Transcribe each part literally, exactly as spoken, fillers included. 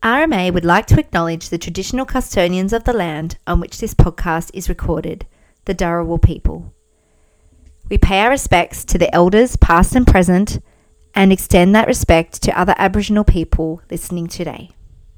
R M A would like to acknowledge the traditional custodians of the land on which this podcast is recorded, the Dharawal people. We pay our respects to the elders past and present and extend that respect to other Aboriginal people listening today.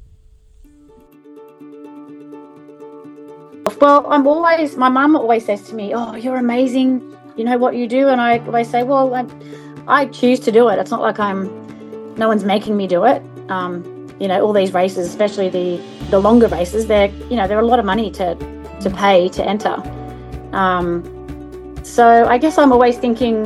Well, I'm always, my mum always says to me, oh, you're amazing, you know what you do, and I always say, well, I, I choose to do it. It's not like I'm, no one's making me do it. Um, you know, all these races, especially the, the longer races, they're, you know, they're a lot of money to, to pay to enter. Um, so I guess I'm always thinking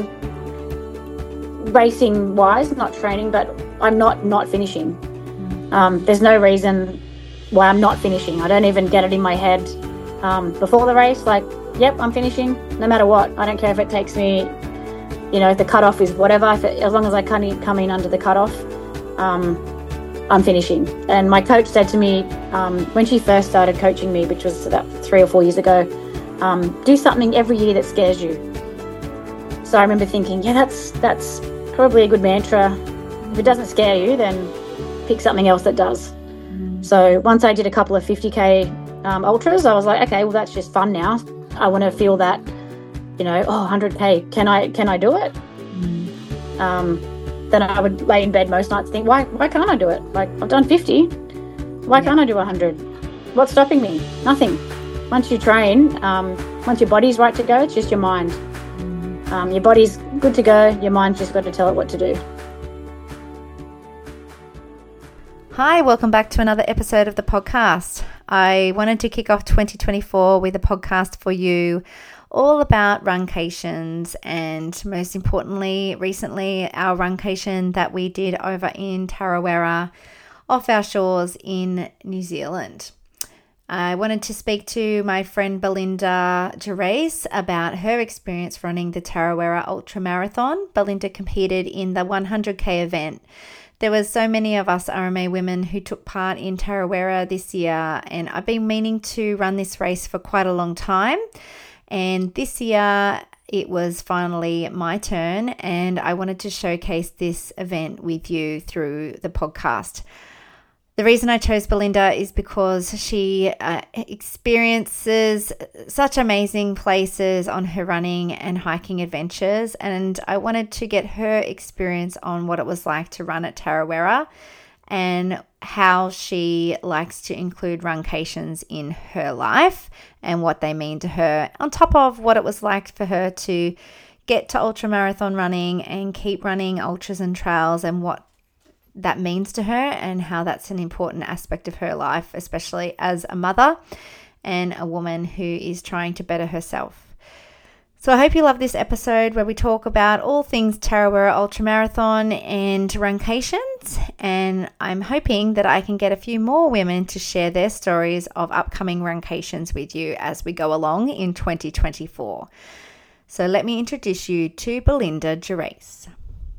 racing wise, not training, but I'm not, not finishing. Um, there's no reason why I'm not finishing. I don't even get it in my head um, before the race, like, yep, I'm finishing no matter what. I don't care if it takes me, you know, the cutoff is whatever, if it, as long as I can't come in under the cutoff, um, I'm finishing. And my coach said to me um, when she first started coaching me, which was about three or four years ago, um, do something every year that scares you. So I remember thinking, yeah, that's that's probably a good mantra. If it doesn't scare you, then pick something else that does. Mm. So once I did a couple of fifty K um, ultras, I was like, okay, well, that's just fun now. I want to feel that, you know, oh, one hundred K, can I can I do it? Mm. Um, then I would lay in bed most nights and think, why why can't I do it? Like, I've done fifty, why yeah. can't I do one hundred? What's stopping me? Nothing. Once you train, um, once your body's right to go, it's just your mind. Mm. Um, your body's good to go, your mind's just got to tell it what to do. Hi, welcome back to another episode of the podcast. I wanted to kick off twenty twenty-four with a podcast for you all about runcations, and most importantly, recently our runcation that we did over in Tarawera off our shores in New Zealand. I wanted to speak to my friend Belinda Gervais about her experience running the Tarawera Ultra Marathon. Belinda competed in the one hundred K event. There was so many of us R M A women who took part in Tarawera this year, and I've been meaning to run this race for quite a long time. And this year it was finally my turn, and I wanted to showcase this event with you through the podcast. The reason I chose Belinda is because she uh, experiences such amazing places on her running and hiking adventures, and I wanted to get her experience on what it was like to run at Tarawera and how she likes to include runcations in her life and what they mean to her, on top of what it was like for her to get to ultramarathon running and keep running ultras and trails, and what that means to her and how that's an important aspect of her life, especially as a mother and a woman who is trying to better herself. So I hope you love this episode where we talk about all things Tarawera Ultramarathon and runcations, and I'm hoping that I can get a few more women to share their stories of upcoming runcations with you as we go along in twenty twenty-four. So let me introduce you to Belinda Gervais.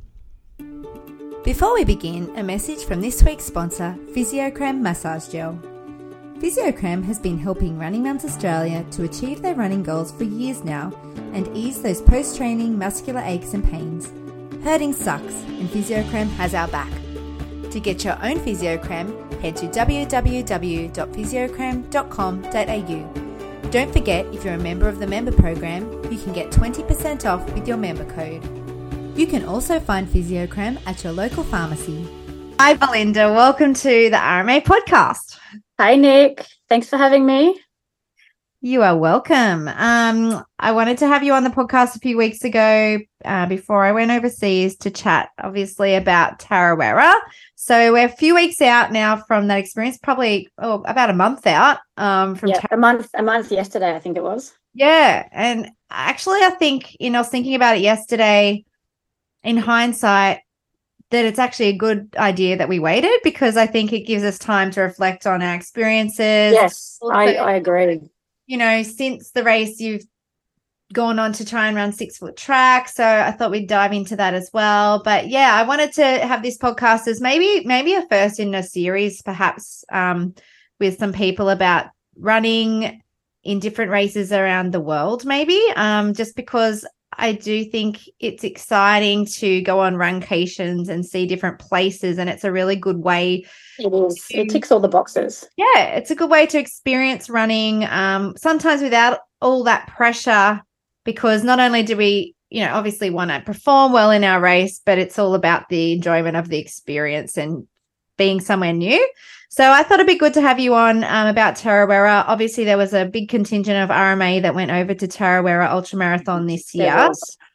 Before we begin, a message from this week's sponsor, Physiocrem Massage Gel. Physiocrem has been helping Running Mums Australia to achieve their running goals for years now and ease those post-training muscular aches and pains. Hurting sucks, and Physiocrem has our back. To get your own Physiocrem, head to w w w dot physiocrem dot com dot a u. Don't forget, if you're a member of the member program, you can get twenty percent off with your member code. You can also find Physiocrem at your local pharmacy. Hi, Belinda. Welcome to the R M A podcast. Hi, Nick. Thanks for having me. You are welcome. Um, I wanted to have you on the podcast a few weeks ago uh, before I went overseas to chat, obviously, about Tarawera. So we're a few weeks out now from that experience, probably oh, about a month out. Um, from yeah, Tar- a month, a month yesterday, I think it was. Yeah, and actually, I think, you know, I was thinking about it yesterday. In hindsight, that it's actually a good idea that we waited, because I think it gives us time to reflect on our experiences. Yes, also, I, I agree. You know, since the race, you've gone on to try and run six foot track. So I thought we'd dive into that as well. But yeah, I wanted to have this podcast as maybe, maybe a first in a series, perhaps um, with some people about running in different races around the world, maybe um, just because I do think it's exciting to go on runcations and see different places, and it's a really good way. It is. To, it ticks all the boxes. Yeah, it's a good way to experience running, um, sometimes without all that pressure, because not only do we, you know, obviously want to perform well in our race, but it's all about the enjoyment of the experience and being somewhere new. So I thought it'd be good to have you on um, about Tarawera. Obviously, there was a big contingent of R M A that went over to Tarawera Ultramarathon this year.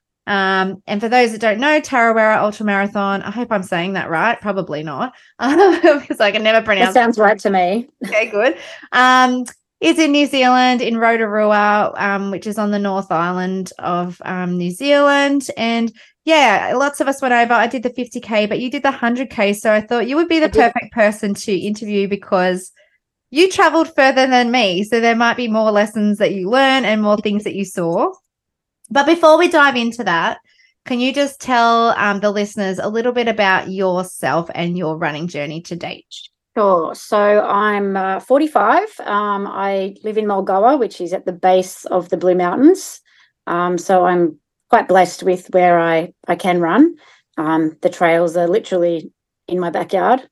Um, and for those that don't know, Tarawera Ultramarathon, I hope I'm saying that right. Probably not, because I can never pronounce it. That sounds right to me. Okay, good. Um, it's in New Zealand, in Rotorua, um, which is on the North Island of um, New Zealand. And yeah, lots of us went over. I did the fifty K, but you did the one hundred K. So I thought you would be the perfect person to interview because you traveled further than me. So there might be more lessons that you learn and more things that you saw. But before we dive into that, can you just tell um, the listeners a little bit about yourself and your running journey to date? Sure. So I'm uh, forty-five. Um, I live in Mulgoa, which is at the base of the Blue Mountains. Um, so I'm quite blessed with where I, I can run. Um, the trails are literally in my backyard.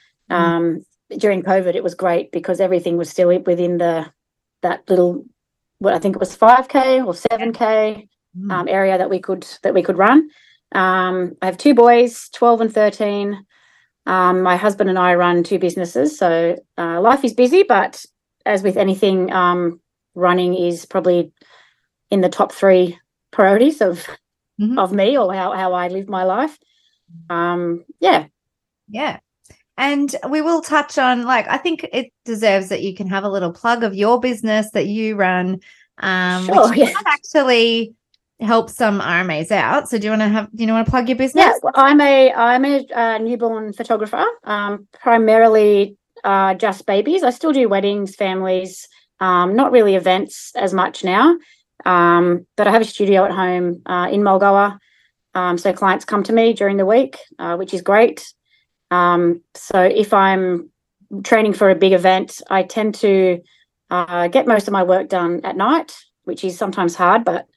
Um, mm. During COVID, it was great because everything was still within the that little, what I think it was five K or seven K mm. um, area that we could that we could run. Um, I have two boys, twelve and thirteen. Um, my husband and I run two businesses, so uh, life is busy, but as with anything, um, running is probably in the top three priorities of mm-hmm. of me or how, how I live my life. Um, yeah. Yeah. And we will touch on, like, I think it deserves that you can have a little plug of your business that you run, um, sure, which yeah. actually help some R M As out. So do you want to have, do you want to plug your business? Yeah, well, I'm a, I'm a uh, newborn photographer, um, primarily uh, just babies. I still do weddings, families, um, not really events as much now. Um, but I have a studio at home uh, in Mulgoa. Um, so clients come to me during the week, uh, which is great. Um, so if I'm training for a big event, I tend to uh, get most of my work done at night, which is sometimes hard, but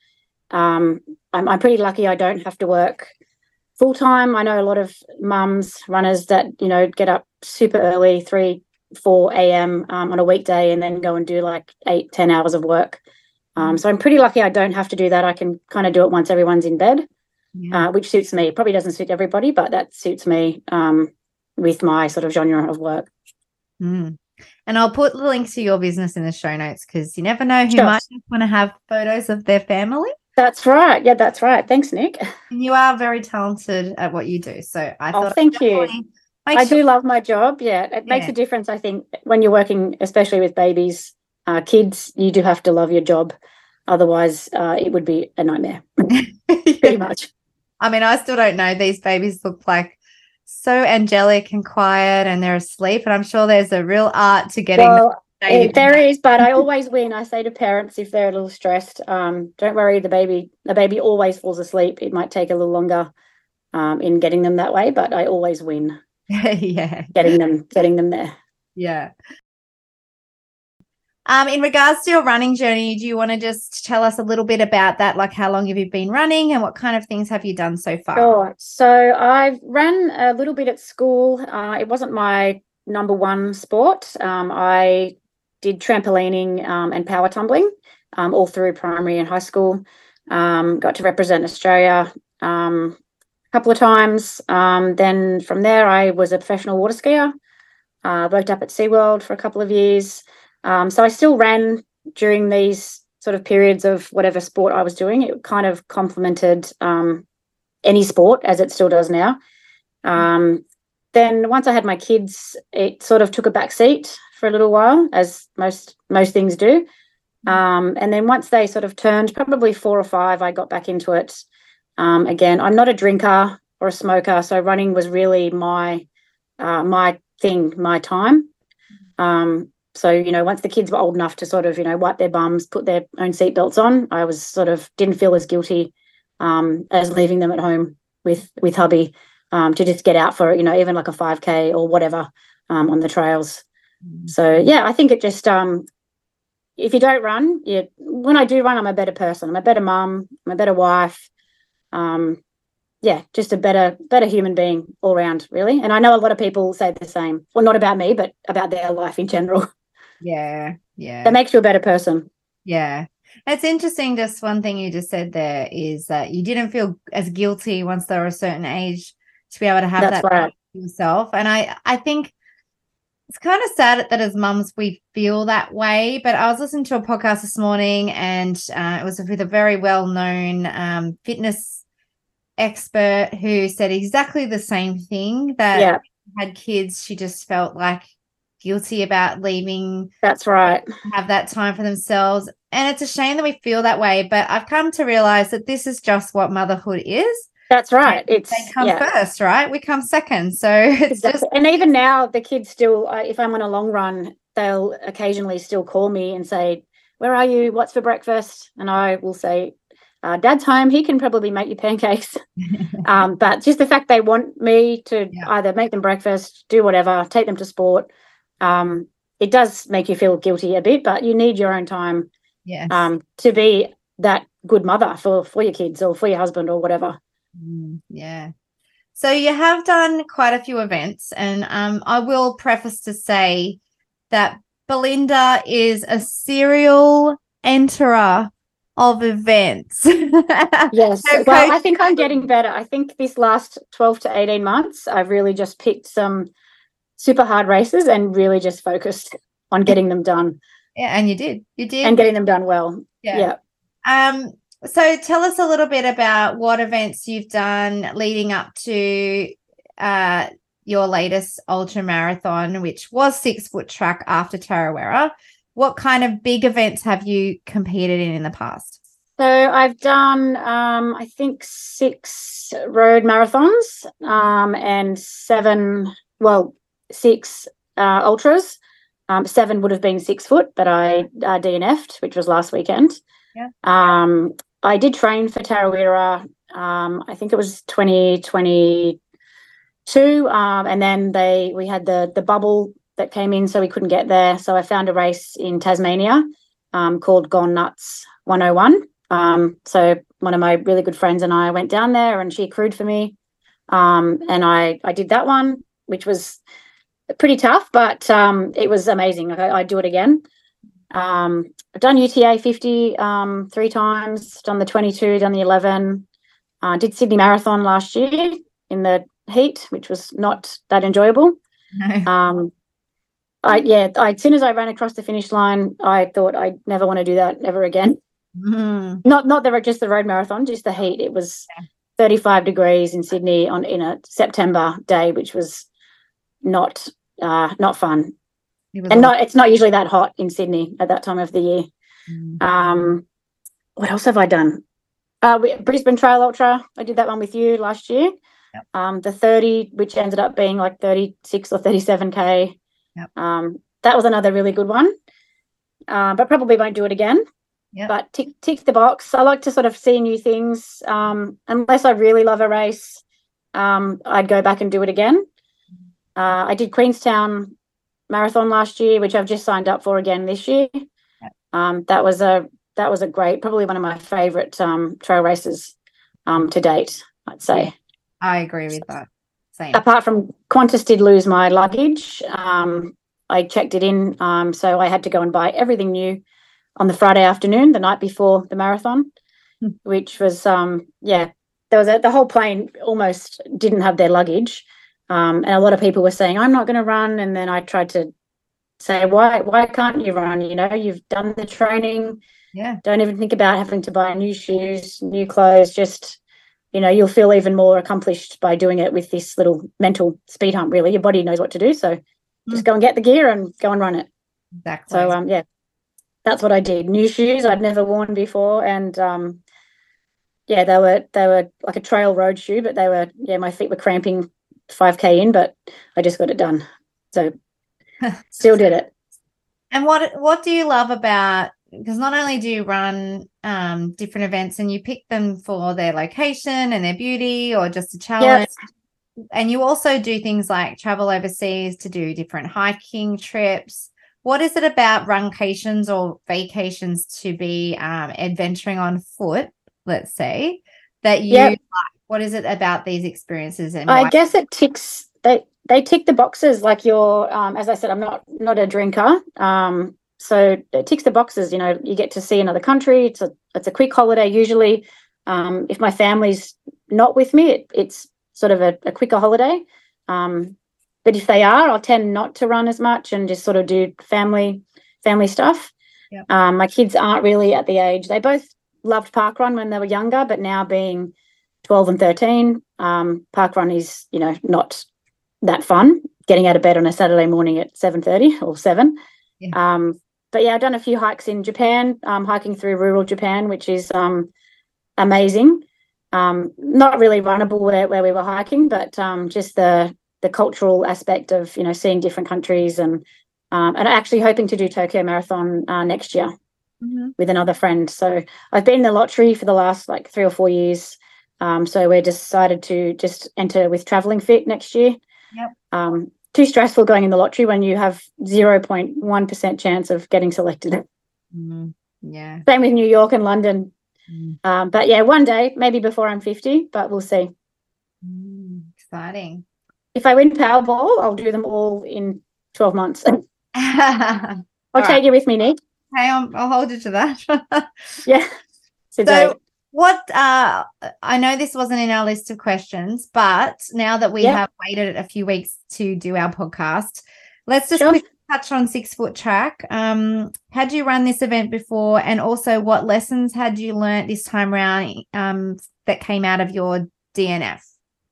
um, I'm, I'm pretty lucky I don't have to work full time. I know a lot of mums, runners that, you know, get up super early, three, four a.m. Um, on a weekday and then go and do like eight, ten hours of work. Um, so I'm pretty lucky I don't have to do that. I can kind of do it once everyone's in bed, yeah. uh, which suits me. Probably doesn't suit everybody, but that suits me um, with my sort of genre of work. Mm. And I'll put the link to your business in the show notes because you never know who sure. might just want to have photos of their family. That's right. Yeah, that's right. Thanks, Nick. And you are very talented at what you do. So I oh, thought thank you. I sure- do love my job. Yeah, it yeah. makes a difference, I think, when you're working, especially with babies, uh, kids, you do have to love your job. Otherwise, uh, it would be a nightmare, pretty much. I mean, I still don't know. These babies look like so angelic and quiet and they're asleep. And I'm sure there's a real art to getting well, it, there is, but I always win. I say to parents, if they're a little stressed, um, don't worry, the baby, the baby always falls asleep. It might take a little longer um, in getting them that way, but I always win. yeah. Getting them, getting them there. Yeah. Um, in regards to your running journey, do you want to just tell us a little bit about that? Like how long have you been running and what kind of things have you done so far? Sure. So I've ran a little bit at school. Uh, it wasn't my number one sport. Um, I did trampolining um, and power tumbling um, all through primary and high school. Um, got to represent Australia um, a couple of times. Um, then from there, I was a professional water skier. Uh, worked up at SeaWorld for a couple of years. Um, so I still ran during these sort of periods of whatever sport I was doing. It kind of complemented um, any sport as it still does now. Um, then once I had my kids, it sort of took a back seat for a little while, as most most things do. Um, and then once they sort of turned probably four or five, I got back into it. Um, again, I'm not a drinker or a smoker, so running was really my uh, my thing, my time. Um, So, you know, once the kids were old enough to sort of, you know, wipe their bums, put their own seatbelts on, I was sort of didn't feel as guilty um, as leaving them at home with with hubby um, to just get out for, you know, even like a five K or whatever um, on the trails. Mm-hmm. So, yeah, I think it just, um, if you don't run, you, when I do run, I'm a better person. I'm a better mum. I'm a better wife. Um, yeah, just a better, better human being all around, really. And I know a lot of people say the same. Well, not about me, but about their life in general. Yeah, yeah. That makes you a better person. Yeah. It's interesting. Just one thing you just said there is that you didn't feel as guilty once they were a certain age to be able to have That's that right. yourself. And I, I think it's kind of sad that as mums we feel that way. But I was listening to a podcast this morning, and uh, it was with a very well-known um, fitness expert who said exactly the same thing, that Yeah, had kids, she just felt like guilty about leaving. that's right. Have that time for themselves. And it's a shame that we feel that way, but I've come to realize that this is just what motherhood is. That's right. And It's they come yeah. first, right? We come second. So it's Exactly. just, and even now the kids still, uh, if I'm on a long run, they'll occasionally still call me and say, where are you? What's for breakfast? And I will say, uh, Dad's home. He can probably make you pancakes. um, but just the fact they want me to Yeah. either make them breakfast, do whatever, take them to sport. Um, it does make you feel guilty a bit, but you need your own time yes. um, to be that good mother for, for your kids or for your husband or whatever. Mm, yeah. So you have done quite a few events, and um, I will preface to say that Belinda is a serial enterer of events. Yes. Her Well, coach- I think I'm getting better. I think this last twelve to eighteen months, I've really just picked some super hard races and really just focused on getting them done. Yeah, and you did. You did. And getting them done well. Yeah. Yeah. Um, so tell us a little bit about what events you've done leading up to uh, your latest ultra marathon, which was six foot track after Tarawera. What kind of big events have you competed in in the past? So I've done, um, I think, six road marathons um, and seven, well, six uh, ultras. Um, seven would have been six foot, but I uh, D N F'd, which was last weekend. Yeah. Um, I did train for Tarawera. Um, I think it was twenty twenty-two, um, and then they we had the the bubble that came in, so we couldn't get there. So I found a race in Tasmania um, called Gone Nuts one oh one. Um, so one of my really good friends and I went down there, and she crewed for me, um, and I I did that one, which was pretty tough, but um, it was amazing. I, I'd do it again. Um, I've done U T A fifty um, three times, done the twenty-two, done the eleven. I uh, did Sydney Marathon last year in the heat, which was not that enjoyable. No. Um, I yeah, I, as soon as I ran across the finish line, I thought I'd never want to do that ever again. Mm. Not not the just the road marathon, just the heat. It was thirty-five degrees in Sydney on in a September day, which was not uh, not fun. It was And awesome. not it's not usually that hot in Sydney at that time of the year. Mm. Um, what else have I done? Uh, we, Brisbane Trail Ultra. I did that one with you last year. Yep. Um, the thirty, which ended up being like thirty-six or thirty-seven K. Yep. Um, that was another really good one. Uh, but probably won't do it again. Yep. But tick tick the box. I like to sort of see new things. Um, unless I really love a race, um, I'd go back and do it again. Uh, I did Queenstown Marathon last year, which I've just signed up for again this year. Yep. Um, that was a that was a great, probably one of my favourite um, trail races um, to date, I'd say. Yeah, I agree with that. Same. Apart from Qantas did lose my luggage, um, I checked it in, um, so I had to go and buy everything new on the Friday afternoon, the night before the marathon, Hmm. which was um, yeah, there was a, the whole plane almost didn't have their luggage, um, and a lot of people were saying, "I'm not going to run," and then I tried to say, "Why? Why can't you run? You know, you've done the training. Yeah. Don't even think about having to buy new shoes, new clothes. Just, you know, you'll feel even more accomplished by doing it with this little mental speed hump, really. Your body knows what to do. So just go and get the gear and go and run it." Exactly. So, um, yeah, that's what I did. New shoes I'd never worn before. And, um, yeah, they were, they were like a trail road shoe, but they were, yeah, my feet were cramping five K in, but I just got it done. So still did it. And what what do you love about, because not only do you run um, different events and you pick them for their location and their beauty or just a challenge, Yes. and you also do things like travel overseas to do different hiking trips. what is it about runcations or vacations to be um, adventuring on foot, let's say, that you Yep. like? What is it about these experiences and I why? guess it ticks they they tick the boxes. Like you're, um, as I said, I'm not not a drinker, um, so it ticks the boxes. You know, you get to see another country. It's a it's a quick holiday usually. Um, if my family's not with me, it, it's sort of a, a quicker holiday. Um, but if they are, I'll tend not to run as much and just sort of do family family stuff. Yep. Um, my kids aren't really at the age. They both loved parkrun when they were younger, but now being twelve and thirteen, um, parkrun is, you know, not that fun. Getting out of bed on a Saturday morning at seven thirty or seven. Yeah. Um, but yeah, I've done a few hikes in Japan, um, hiking through rural Japan, which is um, amazing. Um, not really runnable where, where we were hiking, but um, just the the cultural aspect of, you know, seeing different countries, and um, and actually hoping to do Tokyo Marathon uh, next year Mm-hmm. with another friend. So I've been in the lottery for the last like three or four years. Um, so we're decided to just enter with Travelling Fit next year. Yep. Um, too stressful going in the lottery when you have zero point one percent chance of getting selected. Mm, yeah. Same with New York and London. Mm. Um, but yeah, one day, maybe before I'm fifty, but we'll see. Mm, exciting. If I win Powerball, I'll do them all in twelve months. I'll All take right. you with me, Nick. Hey, I'll, I'll hold you to that. Yeah. So Today. what, uh, I know this wasn't in our list of questions, but now that we Yep. have waited a few weeks to do our podcast, let's just Sure. quickly touch on Six Foot Track. Um, had you run this event before? And also what lessons had you learnt this time around um, that came out of your D N F?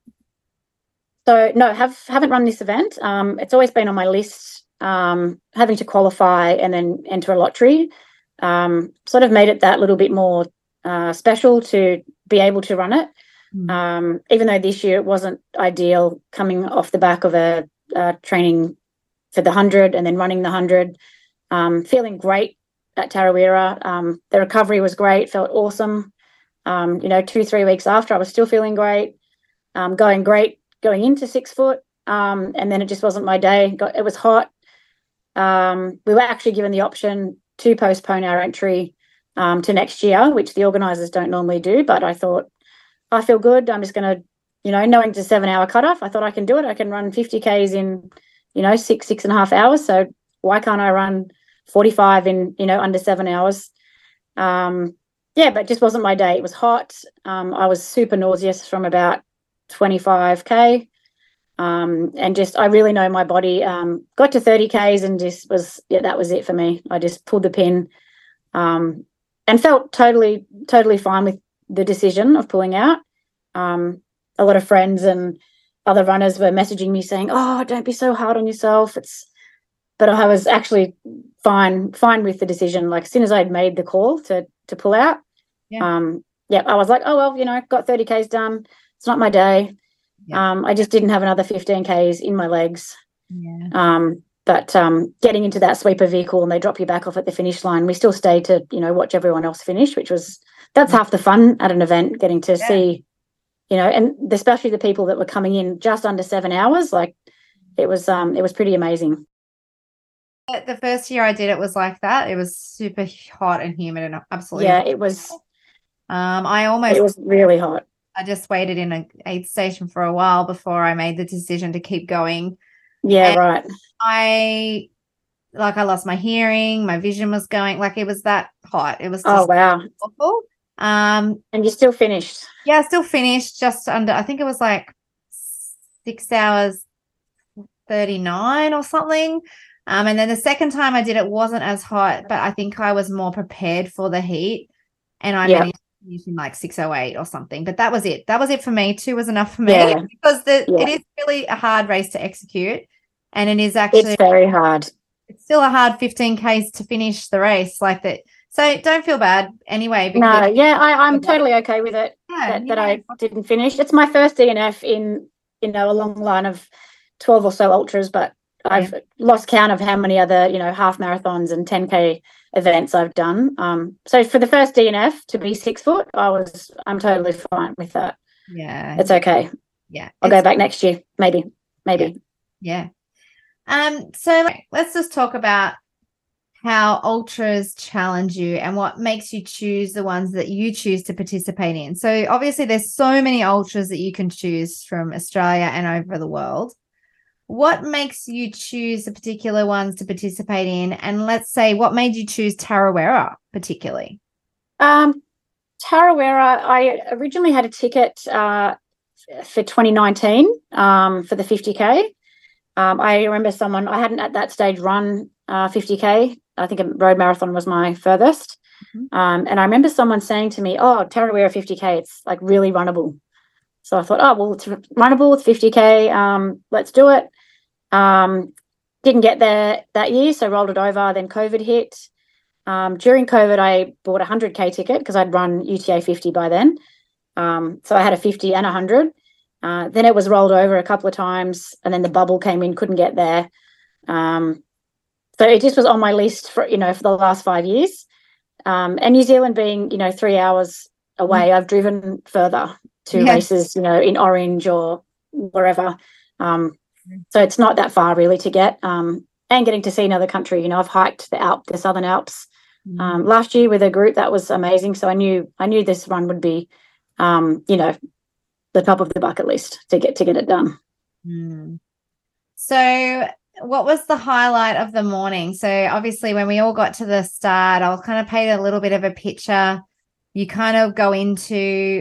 So no, have haven't run this event. Um, it's always been on my list. Um, having to qualify and then enter a lottery, um, sort of made it that little bit more uh, special to be able to run it. Mm. Um, even though this year it wasn't ideal, coming off the back of a, a training for the hundred and then running the hundred, um, feeling great at Tarawera. Um, the recovery was great. Felt awesome. Um, you know, two three weeks after, I was still feeling great. Um, going great. Going into six foot, um, and then it just wasn't my day. Got, it was hot. Um, we were actually given the option to postpone our entry um, to next year, which the organisers don't normally do. But I thought, I feel good. I'm just going to, you know, knowing it's a seven-hour cutoff, I thought I can do it. I can run fifty Ks in, you know, six, six and a half hours. So why can't I run forty-five in, you know, under seven hours? Um, yeah, but it just wasn't my day. It was hot. Um, I was super nauseous from about twenty-five K, um, and just I really know my body. Um, got to thirty Ks and just was, yeah, that was it for me. I just pulled the pin, um, and felt totally, totally fine with the decision of pulling out. Um, a lot of friends and other runners were messaging me saying, "Oh, don't be so hard on yourself." It's, but I was actually fine, fine with the decision. Like as soon as I'd made the call to to pull out, Yeah. um, yeah, I was like, "Oh well, you know, got thirty Ks done. It's not my day." Yeah. Um, I just didn't have another fifteen Ks in my legs. Yeah. Um, but um, getting into that sweeper vehicle and they drop you back off at the finish line, we still stayed to, you know, watch everyone else finish, which was, that's half the fun at an event, getting to Yeah. see, you know, and especially the people that were coming in just under seven hours. Like it was, um, it was pretty amazing. The first year I did it was like that. It was super hot and humid and absolutely. Yeah, it was, Um, I almost it was really hot. I just waited in a aid station for a while before I made the decision to keep going. Yeah, And right. I like I lost my hearing, my vision was going, like it was that hot. It was Oh, just wow. awful. Um, And you still finished. yeah, I still finished just under, I think it was like six hours thirty-nine or something. Um, and then the second time I did it wasn't as hot, but I think I was more prepared for the heat. And I Yeah. managed to finish in like six oh eight or something. But that was it. That was it for me. Two was enough for me Yeah. because the, Yeah. it is really a hard race to execute. And it is actually It's very hard. it's still a hard fifteen Ks to finish the race like that. So don't feel bad anyway. No, Because yeah, I, I'm totally okay with it. yeah, that, you that know, I didn't finish. It's my first D N F in, you know, a long line of twelve or so ultras, but I've lost count of how many other, you know, half marathons and ten K events I've done. Um, so for the first D N F to be six foot, I was, I'm totally fine with that. yeah, It's okay. yeah. I'll go It's- back next year, maybe, maybe. Yeah. Um, so let's just talk about how ultras challenge you and what makes you choose the ones that you choose to participate in. So obviously there's so many ultras that you can choose from Australia and over the world. What makes you choose the particular ones to participate in? And let's say, what made you choose Tarawera particularly? Um, Tarawera, I originally had a ticket uh, for twenty nineteen um, for the fifty K. Um, I remember someone, I hadn't at that stage run uh, fifty K. I think a road marathon was my furthest. Mm-hmm. Um, and I remember someone saying to me, oh, Tarawera fifty K, it's like really runnable. So I thought, oh, well, it's runnable, it's fifty K, um, let's do it. Um, didn't get there that year, so rolled it over. Then COVID hit. Um, during COVID, I bought a one hundred K ticket because I'd run U T A fifty by then. Um, so I had a fifty and a one hundred. Uh, then it was rolled over a couple of times, and then the bubble came in, couldn't get there. Um, so it just was on my list for, you know, for the last five years. Um, and New Zealand being, you know, three hours away, I've driven further to yes. races, you know, in Orange or wherever. Um, so it's not that far really to get. Um, and getting to see another country, you know, I've hiked the Alp, the Southern Alps mm. um, last year with a group. That was amazing. So I knew I knew this run would be, um, you know, the top of the bucket list to get to get it done. Mm. So what was the highlight of the morning? So obviously when we all got to the start, I'll kind of paint a little bit of a picture. You kind of go into,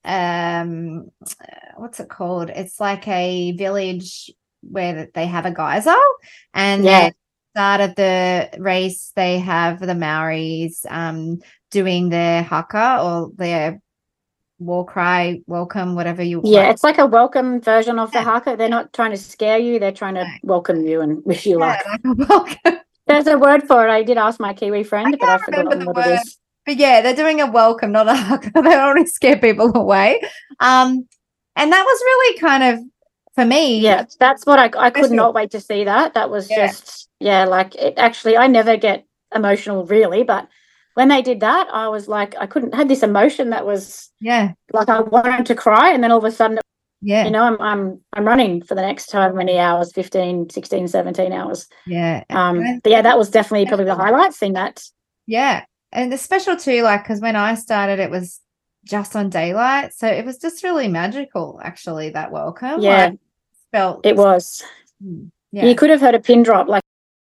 um, what's it called? It's like a village where they have a geyser, and yeah. then at the start of the race, they have the Maoris um, doing their haka or their war cry, welcome, whatever you yeah it's like a welcome version of the yeah. haka. They're not trying to scare you, they're trying to welcome you and wish you yeah, luck. Like a there's a word for it. I did ask my Kiwi friend, I but I've forgotten what word. It is. But yeah, they're doing a welcome, not a haka. They don't want to scare people away. Um and that was really kind of, for me, yeah, that's what I I could not wait to see that. That was yeah. just yeah like it actually, I never get emotional really, but when they did that, I was like, I couldn't had this emotion that was yeah like I wanted to cry, and then all of a sudden, yeah you know, I'm I'm I'm running for the next however many hours, fifteen, sixteen, seventeen hours. Yeah. Um but yeah, that was definitely probably the highlight, seeing that. Yeah. And it's special too, like, because when I started it was just on daylight, so it was just really magical actually, that welcome. Yeah. Like, felt it was. Yeah. You could have heard a pin drop, like,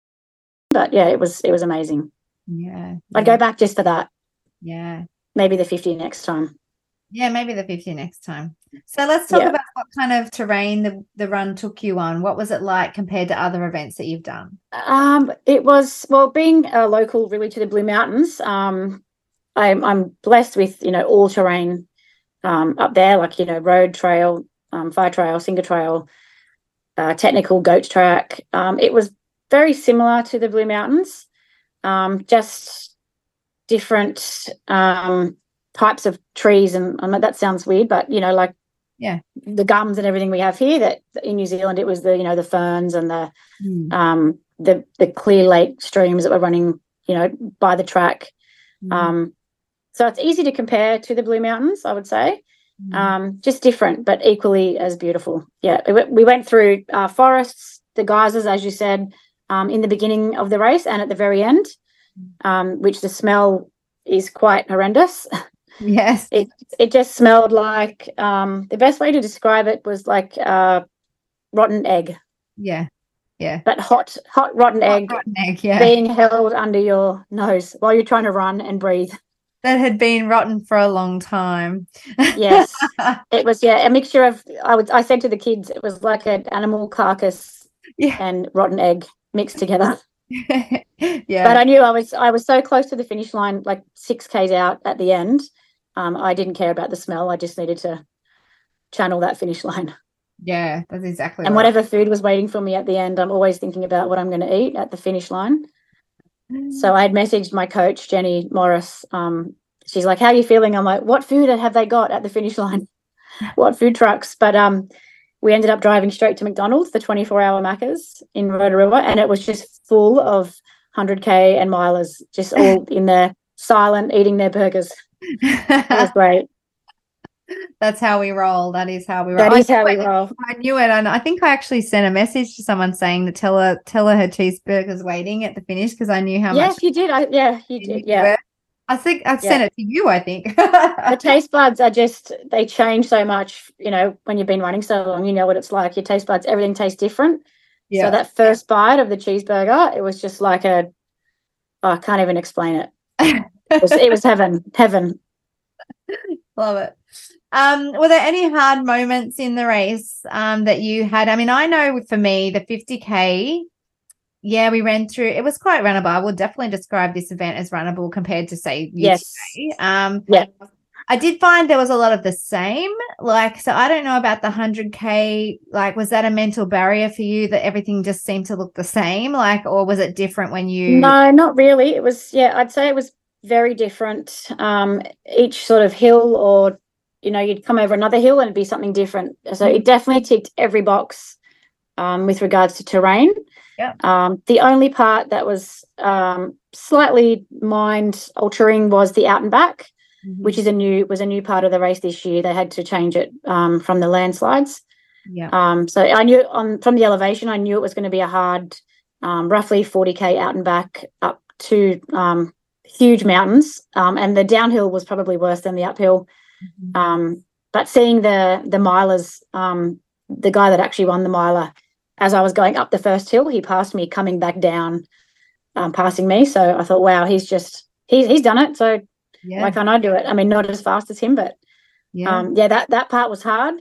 but yeah, it was it was amazing. Yeah. I'd yeah. go back just for that. Yeah. Maybe the fifty next time. Yeah, maybe the fifty next time. So let's talk yeah. about what kind of terrain the, the run took you on. What was it like compared to other events that you've done? Um, it was, well, being a local really to the Blue Mountains, um, I'm, I'm blessed with, you know, all terrain um, up there, like, you know, road, trail, um, fire trail, Singer trail, uh, technical goat track. Um, it was very similar to the Blue Mountains. Um, just different um, types of trees, and I mean, that sounds weird, but you know, like yeah, the gums and everything we have here. That in New Zealand, it was the you know the ferns and the mm. um, the the clear lake streams that were running, you know, by the track. Mm. Um, so it's easy to compare to the Blue Mountains, I would say. Mm. Um, just different, but equally as beautiful. Yeah, we went through uh, forests, the geysers, as you said. Um, in the beginning of the race and at the very end, um, which the smell is quite horrendous. Yes. It it just smelled like, um, the best way to describe it was like uh, rotten egg. Yeah, yeah. But hot, hot rotten hot, egg, rotten egg yeah. being held under your nose while you're trying to run and breathe. That had been rotten for a long time. Yes. It was, yeah, a mixture of, I would, I said to the kids, it was like an animal carcass yeah. and rotten egg mixed together. Yeah. But I knew I was I was so close to the finish line, like six Ks out at the end. Um, I didn't care about the smell. I just needed to channel that finish line. Yeah, that's exactly And right. whatever food was waiting for me at the end, I'm always thinking about what I'm going to eat at the finish line. Mm. So I had messaged my coach, Jenny Morris. Um, she's like, how are you feeling? I'm like, what food have they got at the finish line? What food trucks? But um we ended up driving straight to McDonald's, the twenty-four hour Maccas in Rotorua, and it was just full of one hundred K and milers, just all in there, silent, eating their burgers. It was great. That's how we roll. That is how we roll. That I is how knew we it. roll. I knew it. And I think I actually sent a message to someone saying to tell her, tell her her cheeseburger's waiting at the finish because I knew how much Yes, you did. I, yeah, you you did. Yeah. were. I think I've Yeah. sent it to you, I think. The taste buds are just, they change so much, you know, when you've been running so long, you know what it's like. Your taste buds, everything tastes different. So Yeah. that first bite of the cheeseburger, it was just like a, oh, I can't even explain it. It was, it was heaven, heaven. Love it. Um, were there any hard moments in the race um, that you had? I mean, I know for me, the fifty K, yeah, we ran through, it was quite runnable. I would definitely describe this event as runnable compared to, say, U T A. Yes. Um, Yeah. I did find there was a lot of the same. Like, so I don't know about the one hundred K. Like, was that a mental barrier for you that everything just seemed to look the same? Like, or was it different when you? No, not really. It was, yeah, I'd say it was very different. Um, each sort of hill, or, you know, you'd come over another hill and it'd be something different. So it definitely ticked every box um, with regards to terrain. Yeah. Um, the only part that was um, slightly mind altering was the out and back, Mm-hmm. which is a new was a new part of the race this year. They had to change it um, from the landslides. Yeah. Um, so I knew on from the elevation, I knew it was going to be a hard, um, roughly forty K out and back up to um, huge mountains, um, and the downhill was probably worse than the uphill. Mm-hmm. Um, but seeing the the milers, um, the guy that actually won the miler, as I was going up the first hill, he passed me coming back down, um, passing me. So I thought, wow, he's just he's he's done it. So Yeah. why can't I do it? I mean, not as fast as him, but Yeah. um, yeah, that that part was hard.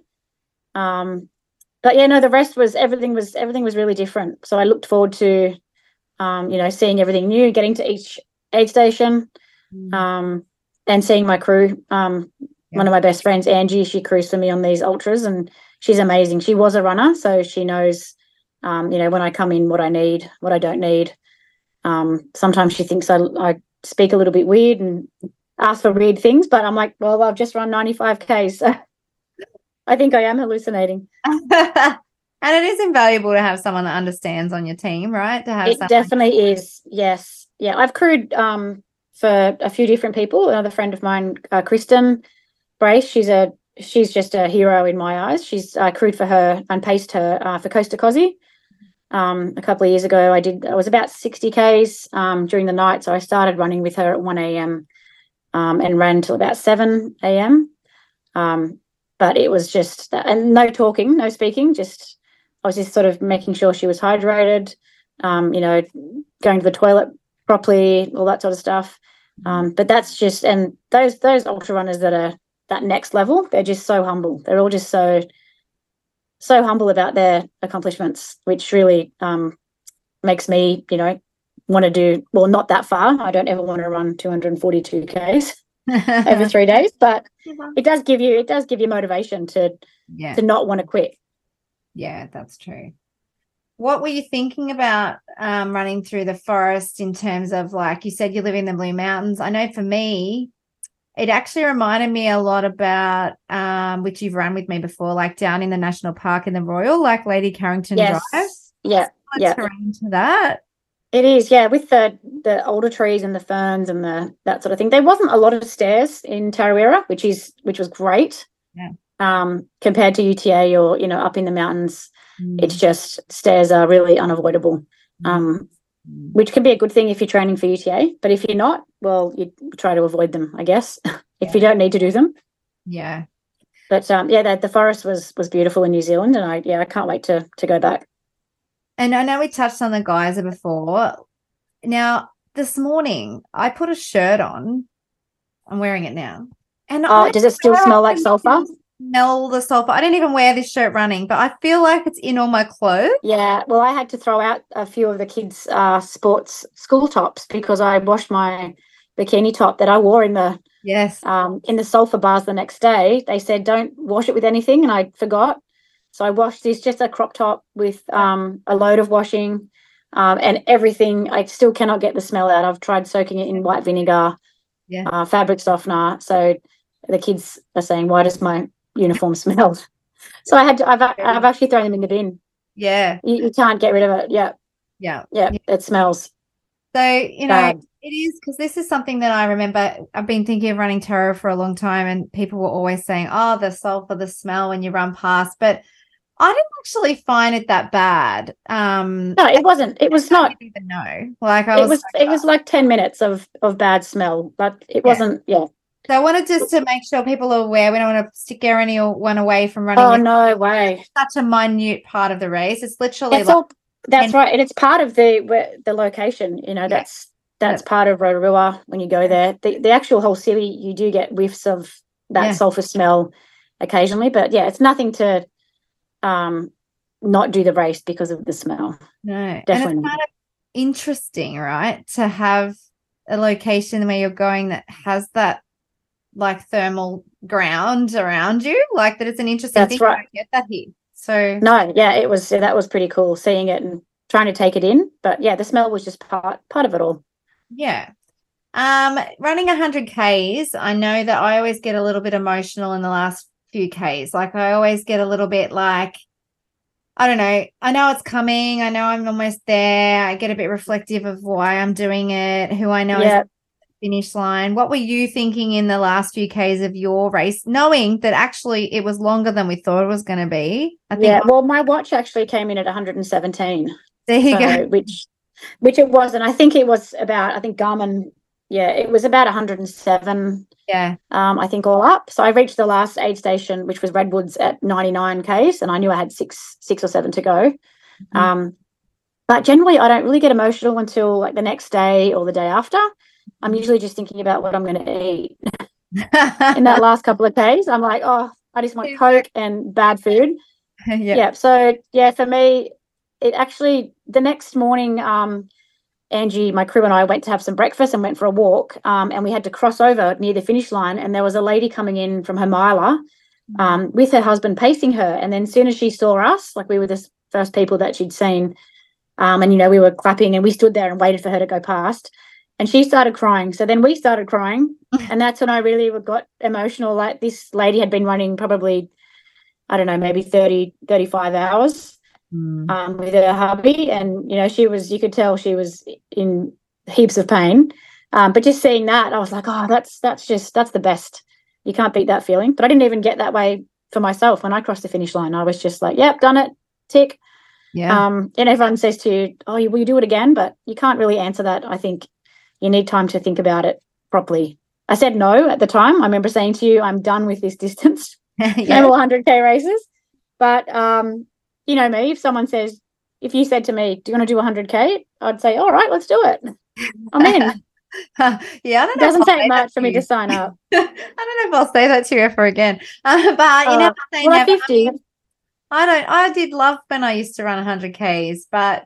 Um, but yeah, no, the rest was everything was everything was really different. So I looked forward to, um, you know, seeing everything new, getting to each aid station, Mm. um, and seeing my crew. Um, Yeah. One of my best friends, Angie, she crews for me on these ultras, and she's amazing. She was a runner, so she knows, um, you know, when I come in, what I need, what I don't need. Um, sometimes she thinks I, I speak a little bit weird and ask for weird things, but I'm like, well, I've just run ninety-five Ks, so I think I am hallucinating. And it is invaluable to have someone that understands on your team, right? To have It someone- definitely is. Yes. Yeah. I've crewed um, for a few different people. Another friend of mine, uh, Kristen Brace, she's a she's just a hero in my eyes. She's I uh, crewed for her and paced her uh, for Costa Cosy. Um, a couple of years ago, I did. I was about sixty Ks um, during the night, so I started running with her at one a.m. Um, and ran till about seven a.m. Um, but it was just and no talking, no speaking, just. I was just sort of making sure she was hydrated, um, you know, going to the toilet properly, all that sort of stuff. Um, but that's just, and those those ultra runners that are that next level, they're just so humble. They're all just so, so humble about their accomplishments, which really um, makes me, you know, want to do, well, not that far. I don't ever want to run two hundred forty-two Ks over three days, but it does give you, it does give you motivation to, yeah. to not want to quit. Yeah, that's true. What were you thinking about um, running through the forest in terms of, like you said, you live in the Blue Mountains? I know for me, it actually reminded me a lot about, um, which you've run with me before, like down in the National Park in the Royal, like Lady Carrington Yes. Drive. Yeah. Yeah. Terrain to that. It is, yeah, with the the older trees and the ferns and the that sort of thing. There wasn't a lot of stairs in Tarawera, which is which was great. Yeah. Um, compared to U T A or, you know, up in the mountains, Mm. it's just stairs are really unavoidable. Mm. Um, which can be a good thing if you're training for U T A, but if you're not, well, you try to avoid them, I guess, if Yeah. you don't need to do them. Yeah. But um, yeah, the, the forest was was beautiful in New Zealand, and I yeah, I can't wait to to go back. And I know we touched on the geyser before. Now, this morning, I put a shirt on. I'm wearing it now. And Oh, I does it still smell like sulfur? Smell the sulfur. I didn't even wear this shirt running, but I feel like it's in all my clothes. Yeah, well, I had to throw out a few of the kids' uh, sports school tops because I washed my bikini top that I wore in the Yes. um, in the sulfur bars the next day. They said don't wash it with anything, and I forgot. So I washed this just a crop top with um, a load of washing um, and everything. I still cannot get the smell out. I've tried soaking it in white vinegar, Yeah. uh, fabric softener. So the kids are saying, "Why does my uniform smell?" So I had to. I've I've actually thrown them in the bin. Yeah. You, you can't get rid of it. Yeah, Yeah. yeah, it smells So, you know, bad. It is because this is something that I remember. I've been thinking of running Terra for a long time, and people were always saying, "Oh, the sulfur, the smell when you run past." But I didn't actually find it that bad. Um, No, it wasn't. It was I not. didn't even know. Like I It was, was it was like ten minutes of of bad smell, but it yeah. wasn't. Yeah. So I wanted just to make sure people are aware. We don't want to scare anyone away from running. Oh Your, no way. such a minute part of the race. It's literally That's like all. That's ten, right, and it's part of the where, the location. You know, yeah, that's that's that's, part of Rotorua when you go there. The the actual whole city, you do get whiffs of that yeah. sulfur smell occasionally, but yeah, it's nothing to um not do the race because of the smell. No, and it's Definitely kind not. of interesting, right? To have a location where you're going that has that like thermal ground around you, like that. It's an interesting That's thing. You right. don't get that here. So No, yeah, it was that was pretty cool seeing it and trying to take it in. But yeah, the smell was just part part of it all. yeah. Um, running one hundred Ks, I know that I always get a little bit emotional in the last few Ks. Like I always get a little bit like, I don't know. I know it's coming. I know I'm almost there. I get a bit reflective of why I'm doing it, who I know is Yeah, finish line. What were you thinking in the last few Ks of your race, knowing that actually it was longer than we thought it was going to be? I think. yeah. Well, my watch actually came in at one hundred seventeen, There you go. so which which it was, and I think it was about. I think Garmin. Yeah, it was about one hundred seven. Yeah. Um, I think all up. So I reached the last aid station, which was Redwoods, at ninety-nine Ks, and I knew I had six six or seven to go. Mm-hmm. Um, but generally, I don't really get emotional until like the next day or the day after. I'm usually just thinking about what I'm going to eat in that last couple of days. I'm like, oh, I just want Coke and bad food. yeah. Yeah. So yeah, for me, it actually the next morning, um, Angie, my crew, and I went to have some breakfast and went for a walk. Um, and we had to cross over near the finish line, and there was a lady coming in from her miler, um, with her husband pacing her. And then as soon as she saw us, like we were the first people that she'd seen, um, and you know we were clapping, and we stood there and waited for her to go past. And she started crying. So then we started crying. And that's when I really got emotional. Like this lady had been running probably, I don't know, maybe thirty, thirty-five hours Mm. um, with her hubby. And, you know, she was, you could tell she was in heaps of pain. Um, but just seeing that, I was like, oh, that's, that's just, that's the best. You can't beat that feeling. But I didn't even get that way for myself when I crossed the finish line. I was just like, yep, done it, tick. Yeah. Um, and everyone says to you, oh, will you do it again? But you can't really answer that, I think. You need time to think about it properly. I said no at the time. I remember saying to you, I'm done with this distance. Yeah. No more one hundred K races. But, um, you know me, if someone says, if you said to me, do you want to do one hundred K? I'd say, all right, let's do it. I'm in. Yeah, I don't It know. doesn't if I'll take say much that for to me you. to sign up. I don't know if I'll say that to you ever again. Uh, but you Uh, never say well, never. I fifty. mean, I don't. I did love when I used to run one hundred Ks, but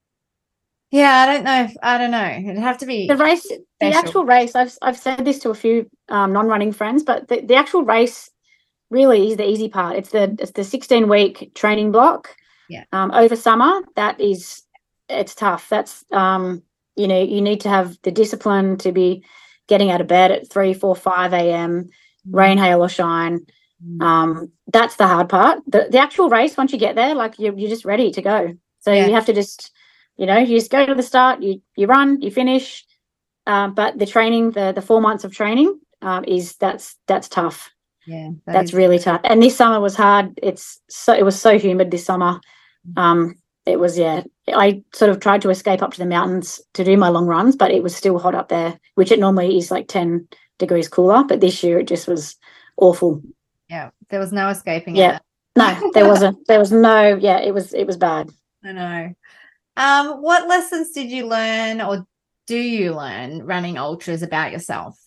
yeah, I don't know. If, I don't know. It'd have to be The race, the special. actual race, I've, I've said this to a few um, non-running friends, but the, the actual race really is the easy part. It's the it's the sixteen week training block. Yeah. Um, over summer, that is, it's tough. That's um, you know, you need to have the discipline to be getting out of bed at three, four, five a.m. rain, hail, or shine. Mm. Um, that's the hard part. The the actual race, once you get there, like you're you're just ready to go. So Yeah. you have to just, you know, you just go to the start. You you run, you finish. Um, but the training, the the four months of training, um, is that's that's tough. Yeah, that That's is- really tough. And this summer was hard. It's so it was so humid this summer. Um, it was yeah. I sort of tried to escape up to the mountains to do my long runs, but it was still hot up there, which it normally is like ten degrees cooler. But this year it just was awful. yeah. There was no escaping Yeah. it. No, there wasn't. There was no. Yeah, it was. It was bad. I know. Um, what lessons did you learn, or do you learn running ultras about yourself?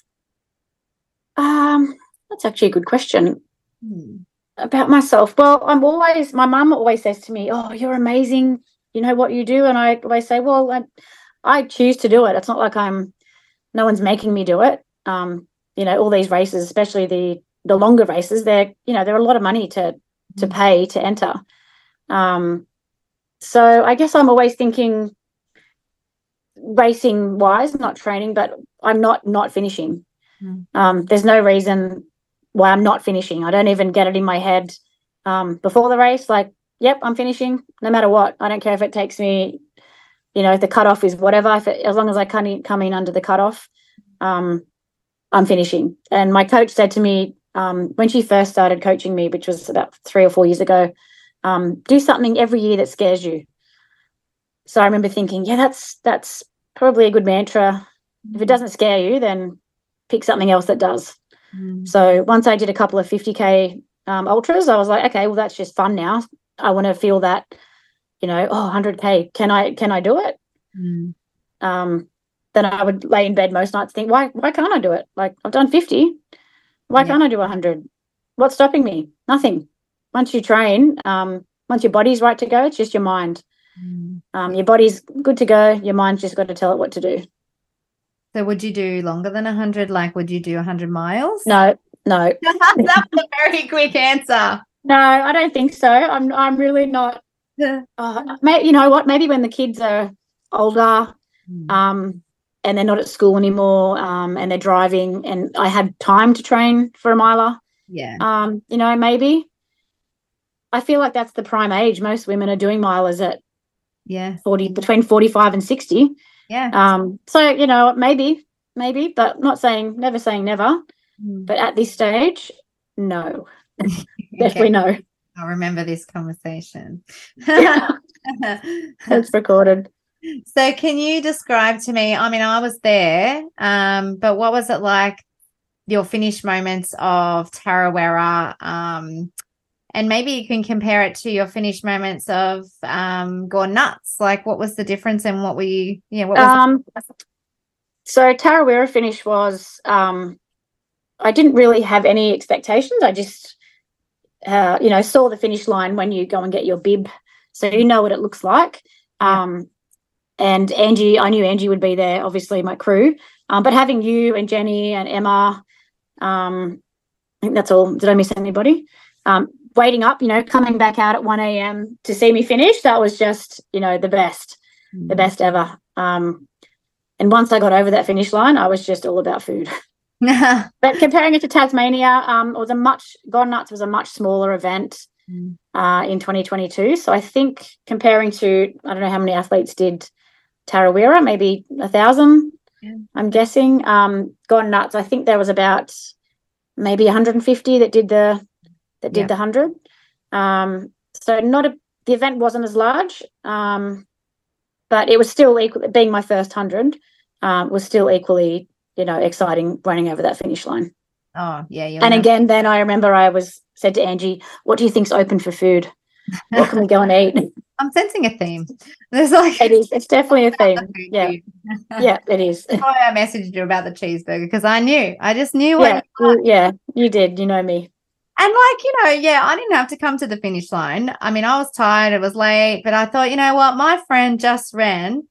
Um, that's actually a good question. Hmm. About myself. Well, I'm always, my mum always says to me, oh, you're amazing. You know what you do. And I always say, well, I, I choose to do it. It's not like I'm, no one's making me do it. Um, you know, all these races, especially the, the longer races, they're, you know, they're a lot of money to, to pay to enter. Um, so I guess I'm always thinking racing wise, not training, but I'm not, not finishing. Mm. Um, there's no reason why I'm not finishing. I don't even get it in my head um, before the race. Like, yep, I'm finishing no matter what. I don't care if it takes me you know, the cutoff is whatever. If it, as long as I come in, come in under the cutoff, um, I'm finishing. And my coach said to me um, when she first started coaching me, which was about three or four years ago, um, do something every year that scares you. So I remember thinking, yeah, that's that's probably a good mantra. If it doesn't scare you, then pick something else that does. Mm. So once I did a couple of fifty K um, ultras, I was like, okay, well, that's just fun now. I want to feel that, you know, oh, one hundred K, can I can I do it? Mm. Um, then I would lay in bed most nights think, why why can't I do it? Like, I've done fifty. Why yeah. can't I do one hundred? What's stopping me? Nothing. Once you train, um, once your body's right to go, it's just your mind. Mm. Um, your body's good to go. Your mind's just got to tell it what to do. So would you do longer than one hundred? Like, would you do one hundred miles? No, no. That's a very quick answer. No, I don't think so. I'm I'm really not. Uh, may, you know what? Maybe when the kids are older, mm. um, and they're not at school anymore, um, and they're driving, and I had time to train for a miler. Yeah. Um, you know, maybe. I feel like that's the prime age. Most women are doing milers at yeah forty, between forty-five and sixty. Yeah. Um. So you know, maybe, maybe, but not saying, never saying never. Mm. But at this stage, no, definitely no. I'll remember this conversation. It's recorded. So can you describe to me, I mean, I was there, um, but what was it like, your finish moments of Tarawera, um, and maybe you can compare it to your finish moments of um, Gone Nuts. Like, what was the difference and what were you, yeah, what was um, So Tarawera finish was, um, I didn't really have any expectations. I just, uh, you know, saw the finish line when you go and get your bib, so you know what it looks like. Yeah. Um, and Angie, I knew Angie would be there, obviously my crew, um, but having you and Jenny and Emma, um, I think that's all. Did I miss anybody? Um, waiting up, you know, coming back out at one a.m. to see me finish, that was just, you know, the best, mm. the best ever. Um, and once I got over that finish line, I was just all about food. But comparing it to Tasmania, um, it was a much, Gone Nuts was a much smaller event mm. uh, in twenty twenty-two. So I think comparing to, I don't know how many athletes did Tarawera, maybe a thousand, yeah. I'm guessing. Um, Gone Nuts, I think there was about maybe one hundred fifty that did the that did yeah. the one hundred. Um, so not a, the event wasn't as large, um, but it was still equal. Being my first one hundred um, was still equally, you know, exciting running over that finish line. Oh, yeah. And again, then I remember I was said to Angie, what do you think's open for food? What can we go and eat? I'm sensing a theme. There's like it is. It's definitely a theme. Yeah. Yeah, it is. That's why I messaged you about the cheeseburger, because I knew. I just knew yeah, what you Yeah, you did. You know me. And like, you know, yeah, I didn't have to come to the finish line. I mean, I was tired. It was late. But I thought, you know what? My friend just ran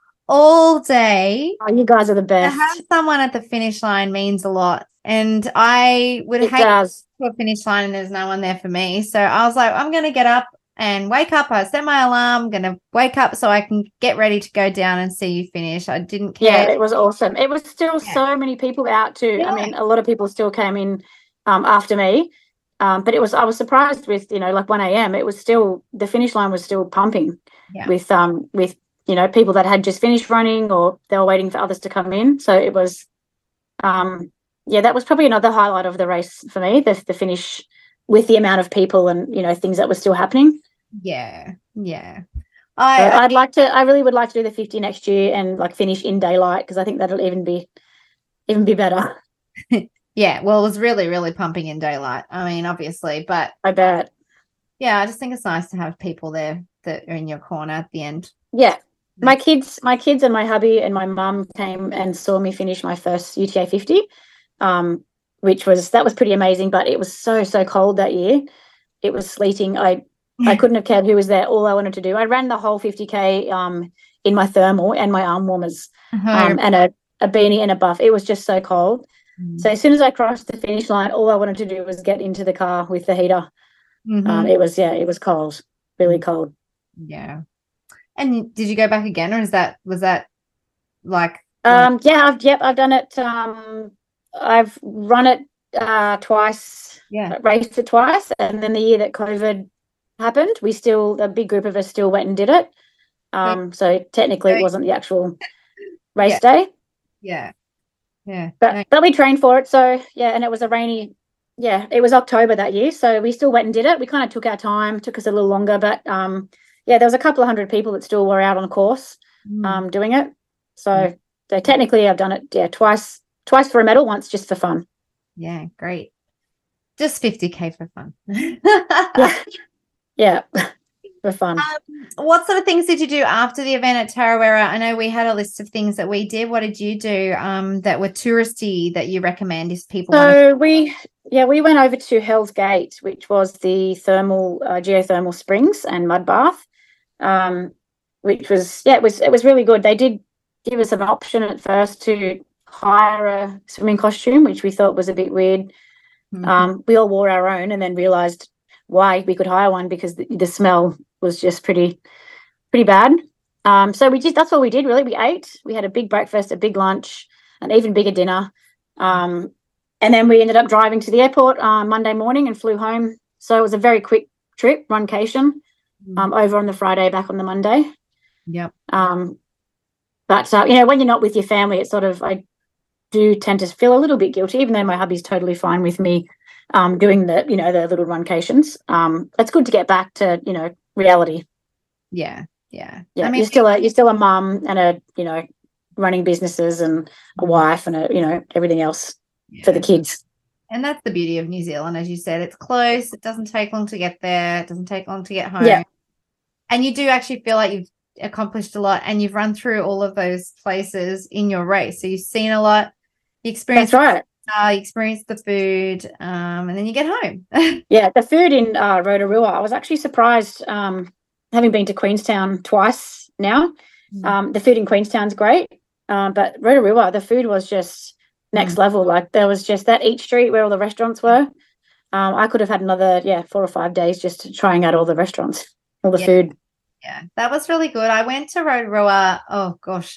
all day. Oh, you guys are the best. To have someone at the finish line means a lot. And I would it hate does. to a finish line and there's no one there for me. So I was like, I'm going to get up and wake up. I set my alarm. I'm going to wake up so I can get ready to go down and see you finish. I didn't care. Yeah, it was awesome. It was still yeah. so many people out too. Yeah. I mean, a lot of people still came in um, after me. Um, but it was, I was surprised with, you know, like one a.m. It was still, the finish line was still pumping yeah. with, um, with, you know, people that had just finished running or they were waiting for others to come in. So it was, um, yeah, that was probably another highlight of the race for me, the, the finish with the amount of people and, you know, things that were still happening. Yeah. Yeah. I, so I'd like to, I really would like to do the fifty next year and like finish in daylight, because I think that'll even be, even be better. Yeah, well, it was really, really pumping in daylight. I mean, obviously, but I bet. Yeah, I just think it's nice to have people there that are in your corner at the end. Yeah. My kids, my kids and my hubby and my mum came and saw me finish my first U T A fifty, um, which was, that was pretty amazing, but it was so, so cold that year. It was sleeting. I, I couldn't have cared who was there. All I wanted to do, I ran the whole fifty K um, in my thermal and my arm warmers uh-huh. um, and a, a beanie and a buff. It was just so cold. Mm. So as soon as I crossed the finish line, all I wanted to do was get into the car with the heater. Mm-hmm. Um, it was, yeah, it was cold, really cold. Yeah. And did you go back again, or is that, was that like? Um, yeah, I've, yep, I've done it. Um, I've run it uh, twice, yeah, raced it twice. And then the year that COVID happened, we still, a big group of us still went and did it. Um, so technically it wasn't the actual race yeah. day. Yeah. Yeah. But, No. but we trained for it. So, yeah, and it was a rainy, yeah, it was October that year. So we still went and did it. We kind of took our time, took us a little longer. But, um, yeah, there was a couple of hundred people that still were out on the course Mm. um, doing it. So, Mm. so technically I've done it, yeah, twice, twice for a medal, once just for fun. Yeah, great. Just fifty K for fun. Yeah. Yeah. For fun. Um, what sort of things did you do after the event at Tarawera? I know we had a list of things that we did. What did you do um, that were touristy that you recommend if people want to? So we, yeah, we went over to Hell's Gate, which was the thermal, uh, geothermal springs and mud bath, um, which was, yeah, it was, it was really good. They did give us an option at first to hire a swimming costume, which we thought was a bit weird. Mhm. Um, we all wore our own and then realised why we could hire one, because the, the smell was just pretty, pretty bad. Um, so we just, that's all we did really. We ate, we had a big breakfast, a big lunch, an even bigger dinner. Um, and then we ended up driving to the airport uh, Monday morning and flew home. So it was a very quick trip, runcation, um, over on the Friday, back on the Monday. Yep. Um, but, uh, you know, when you're not with your family, it's sort of, I do tend to feel a little bit guilty, even though my hubby's totally fine with me um, doing the, you know, the little runcations. Um, it's good to get back to, you know, reality. Yeah. Yeah. Yeah, I mean, you're still a, you're still a mum and a, you know, running businesses and a wife and a, you know, everything else yeah. for the kids. And that's the beauty of New Zealand, as you said. It's close. It doesn't take long to get there. It doesn't take long to get home. Yeah. And you do actually feel like you've accomplished a lot, and you've run through all of those places in your race. So you've seen a lot. You experienced That's right. Uh, you experience the food, um, and then you get home. Yeah, the food in uh, Rotorua, I was actually surprised, um, having been to Queenstown twice now. Mm. Um, the food in Queenstown's great, um, but Rotorua, the food was just next Mm. level. Like, there was just that Eat Street where all the restaurants were. Um, I could have had another, yeah, four or five days just trying out all the restaurants, all the Yeah. food. Yeah, that was really good. I went to Rotorua, oh gosh,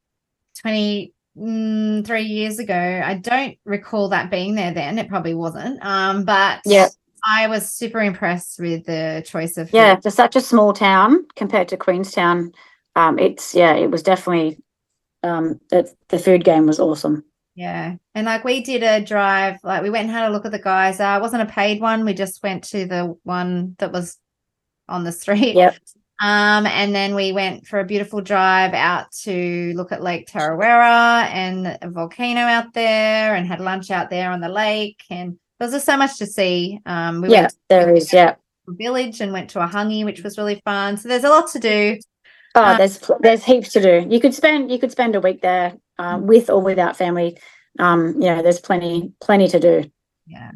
twenty Mm, three years ago. I don't recall that being there then. It probably wasn't. Um, but Yeah. I was super impressed with the choice of food. Yeah, for such a small town compared to Queenstown, um, it's, yeah, it was definitely, um, the, the food game was awesome. Yeah. And like we did a drive, like we went and had a look at the geyser. It wasn't a paid one. We just went to the one that was on the street. Yep. Um, and then we went for a beautiful drive out to look at Lake Tarawera and a volcano out there, and had lunch out there on the lake. And there was just so much to see. Um, we Yeah, went to there is, yeah. a village and went to a hangi, which was really fun. So there's a lot to do. Oh, Um, there's there's heaps to do. You could spend you could spend a week there, um, with or without family. Um, you know, there's plenty plenty to do. Yeah.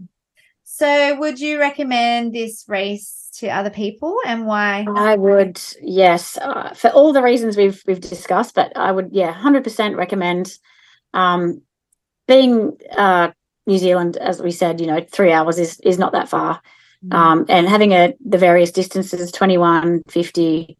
So would you recommend this race to other people, and why? I would, yes, uh, for all the reasons we've we've discussed. But I would, yeah, one hundred percent recommend. Um, being uh, New Zealand, as we said, you know, three hours is is not that far. Mm. Um, and having a the various distances, twenty-one, fifty,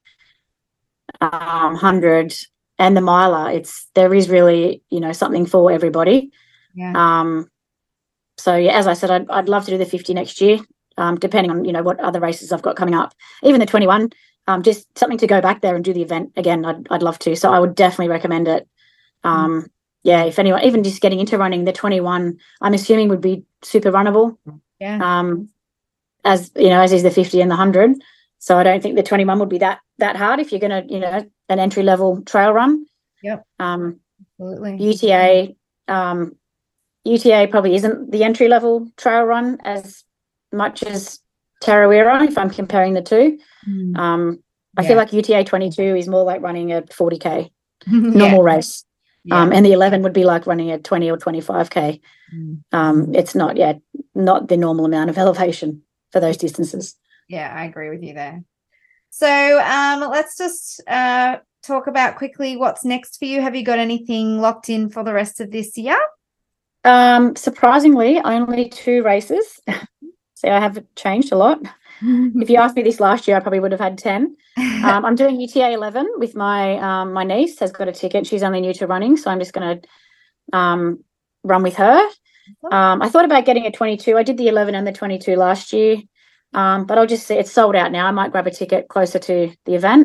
um, one hundred, and the miler, it's there is really, you know, something for everybody. Yeah. Um, so yeah, as I said, I'd I'd love to do the fifty next year, um, depending on, you know, what other races I've got coming up. Even the twenty-one, um, just something to go back there and do the event again. I'd I'd love to. So I would definitely recommend it. Um, mm. Yeah, if anyone, even just getting into running, the twenty-one, I'm assuming would be super runnable. Yeah. Um, as you know, as is the fifty and the one hundred. So I don't think the twenty-one would be that that hard if you're going to, you know, an entry level trail run. Yep. Um, Absolutely. U T A, um, U T A probably isn't the entry level trail run as much as Tarawera, if I'm comparing the two. Mm. Um, I Yeah. feel like U T A twenty-two is more like running a forty K Yeah. normal race. Yeah. Um, and the eleven would be like running a twenty or twenty-five K. Mm. Um, it's not, yeah, not the normal amount of elevation for those distances. Yeah, I agree with you there. So um, let's just uh, talk about quickly what's next for you. Have you got anything locked in for the rest of this year? Um, surprisingly, only two races. So I have changed a lot. If you asked me this last year, I probably would have had ten. Um, I'm doing U T A eleven with my um, my niece has got a ticket. She's only new to running, so I'm just going to um, run with her. Um, I thought about getting a twenty-two. I did the eleven and the twenty-two last year, um, but I'll just see. It's sold out now. I might grab a ticket closer to the event.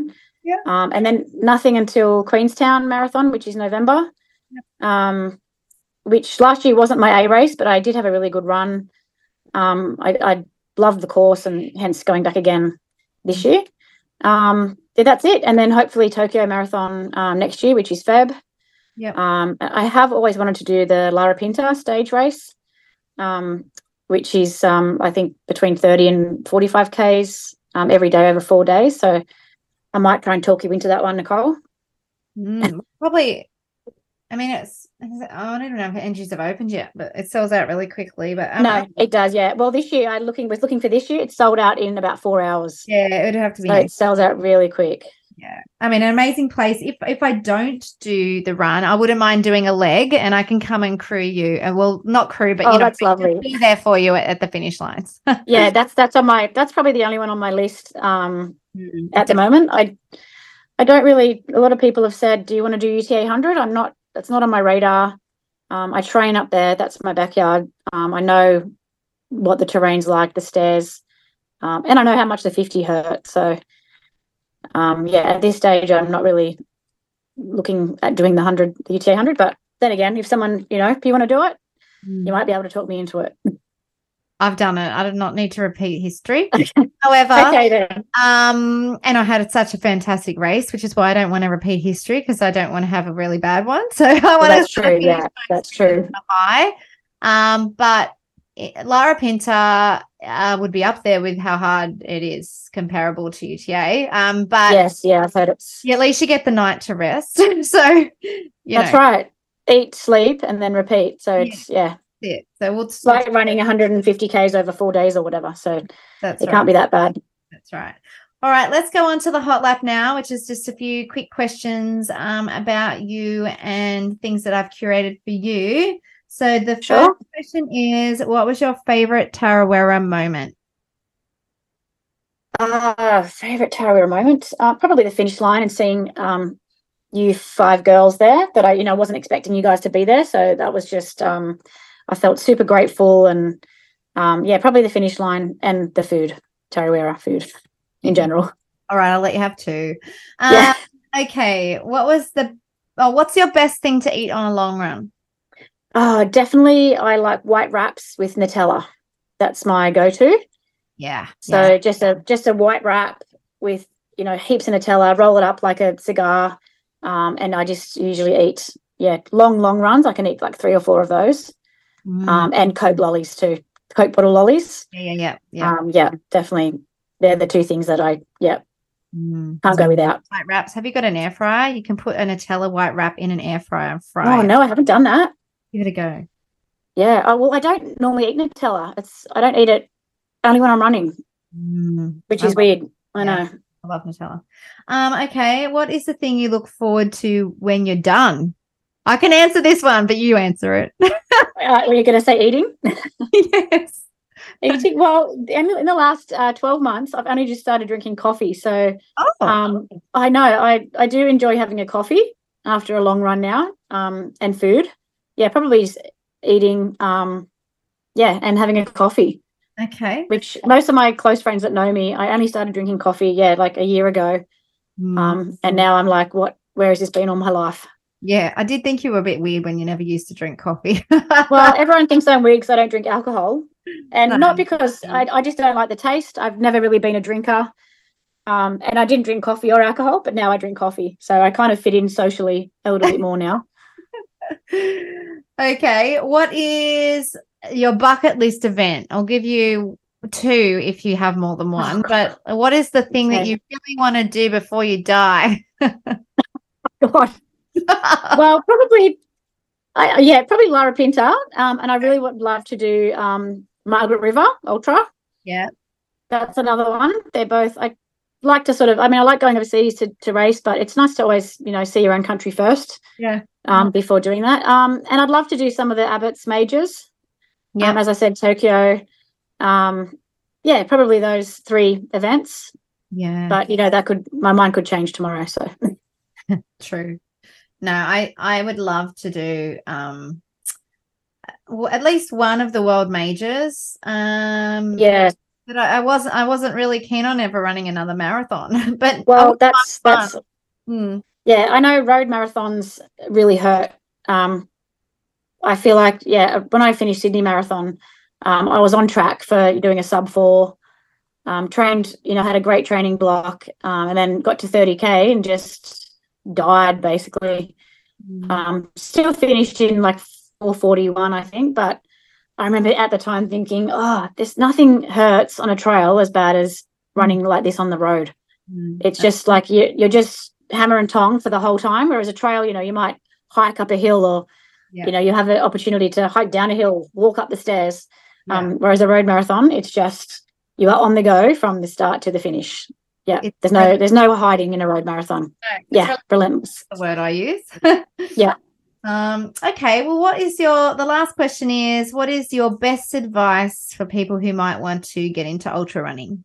Yeah. Um, and then nothing until Queenstown Marathon, which is November. Yep. Um, which last year wasn't my A race, but I did have a really good run. Um, I, I loved the course and hence going back again this year. Um, yeah, that's it. And then hopefully Tokyo Marathon um, next year, which is Feb. Yep. Um, I have always wanted to do the Larapinta stage race, um, which is, um, I think, between thirty and forty-five Ks um, every day over four days. So I might try and talk you into that one, Nicole. Mm, probably. I mean, it's, I don't even know if entries have opened yet, but it sells out really quickly. But um, no, it does, yeah. Well, this year I looking was looking for this year. It's sold out in about four hours. Yeah, it would have to be. So it sells out really quick. Yeah, I mean, an amazing place. If if I don't do the run, I wouldn't mind doing a leg, and I can come and crew you. And well, not crew, but oh, you know, that's lovely. Be there for you at, at the finish lines. yeah, that's that's on my. That's probably the only one on my list um, mm, at the moment. I I don't really. A lot of people have said, "Do you want to do U T A one hundred?" I'm not. That's not on my radar. Um, I train up there. That's my backyard. Um, I know what the terrain's like, the stairs, um, and I know how much the fifty hurt. So, um, yeah, at this stage, I'm not really looking at doing the one hundred, the U T A one hundred. But then again, if someone, you know, if you want to do it, mm. you might be able to talk me into it. I've done it. I did not need to repeat history. However, okay, then. um, and I had such a fantastic race, which is why I don't want to repeat history because I don't want to have a really bad one. So I well, want that's to true. Yeah, that's true. High, um, but Larapinta uh, would be up there with how hard it is comparable to U T A. Um, but yes, yeah, I've heard it's. Yeah, at least you get the night to rest. so you that's know. right. Eat, sleep, and then repeat. So it's yeah. yeah. It. So we'll it's like running one hundred fifty Ks over four days or whatever. So that's it right. can't be that bad. That's right. All right, let's go on to the hot lap now, which is just a few quick questions um, about you and things that I've curated for you. So the sure. first question is, what was your favorite Tarawera moment? Uh, favorite Tarawera moment? Uh, probably the finish line and seeing um, you five girls there that I, you know, wasn't expecting you guys to be there. So that was just... Um, I felt super grateful and, um, yeah, probably the finish line and the food, Tarawera food in general. All right, I'll let you have two. Um, yeah. Okay, what was the, oh, what's your best thing to eat on a long run? Oh, definitely I like white wraps with Nutella. That's my go-to. Yeah. So yeah. just a just a white wrap with, you know, heaps of Nutella, roll it up like a cigar, um, and I just usually eat, yeah, long, long runs. I can eat like three or four of those. Mm. Um, and Coke lollies too, Coke bottle lollies. Yeah, yeah, yeah, yeah. Um, yeah, definitely. They're the two things that I, yeah, mm. can't go without. White wraps. Have you got an air fryer? You can put a Nutella white wrap in an air fryer and fry. Oh it. no, I haven't done that. Give it a go. Yeah. Oh well, I don't normally eat Nutella. It's I don't eat it only when I'm running, mm. which is I weird. Love, I know. Yeah, I love Nutella. Um. Okay. What is the thing you look forward to when you're done? I can answer this one, but you answer it. uh, were you going to say eating? Yes. Eating. Well, in, in the last uh, twelve months, I've only just started drinking coffee. So oh. um, I know I, I do enjoy having a coffee after a long run now um, and food. Yeah, probably just eating, um, yeah, and having a coffee. Okay. Which most of my close friends that know me, I only started drinking coffee, yeah, like a year ago. Mm. Um, and now I'm like, what? Where has this been all my life? Yeah, I did think you were a bit weird when you never used to drink coffee. Well, everyone thinks I'm weird because I don't drink alcohol. And no, not because I, I just don't like the taste. I've never really been a drinker. Um, and I didn't drink coffee or alcohol, but now I drink coffee. So I kind of fit in socially a little bit more now. Okay. What is your bucket list event? I'll give you two if you have more than one. But what is the thing okay. that you really want to do before you die? God. Well, probably, I, yeah, probably Larapinta. Um, and I really would love to do um, Margaret River Ultra. Yeah. That's another one. They're both, I like to sort of, I mean, I like going overseas to, to race, but it's nice to always, you know, see your own country first. Yeah. Um, before doing that. Um, and I'd love to do some of the Abbott's majors. Yeah. Um, as I said, Tokyo. Um, yeah, probably those three events. Yeah. But, you know, that could, my mind could change tomorrow. So true. No, I, I would love to do um, well, at least one of the world majors. Um, yeah, But I, I wasn't I wasn't really keen on ever running another marathon. But I Well, would that's find that's fun. Hmm. yeah. I know road marathons really hurt. Um, I feel like yeah, when I finished Sydney Marathon, um, I was on track for doing a sub four. Um, trained, you know, had a great training block, um, and then got to thirty K and just died basically. Mm. Um, still finished in like four forty-one, I think, but I remember at the time thinking, oh, there's nothing hurts on a trail as bad as running like this on the road. Mm. It's just like you, you're just hammer and tong for the whole time, whereas a trail, you know, you might hike up a hill or, Yeah. you know, you have an opportunity to hike down a hill, walk up the stairs. Yeah. Um, whereas a road marathon, it's just you are on the go from the start to the finish. Yeah, It's there's no really- there's no hiding in a road marathon. No, it's Yeah, really relentless. the word I use. Yeah. Um, okay, well, what is your, the last question is, what is your best advice for people who might want to get into ultra running?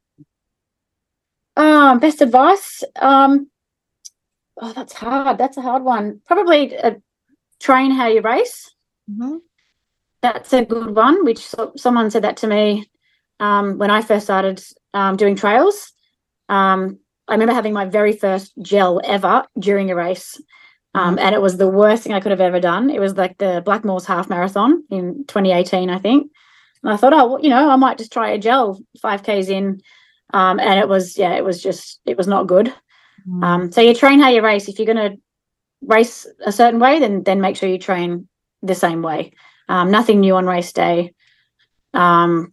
Um, best advice. Um, oh, that's hard. That's a hard one. Probably uh, train how you race. Mm-hmm. That's a good one. Which so, someone said that to me um, when I first started um, doing trails. Um, I remember having my very first gel ever during a race. Um, and it was the worst thing I could have ever done. It was like the Blackmores half marathon in twenty eighteen, I think. And I thought, oh, well, you know, I might just try a gel five Ks in. Um, and it was, yeah, it was just, it was not good. Mm. Um, so you train how you race. If you're going to race a certain way, then then make sure you train the same way. Um, nothing new on race day. Um,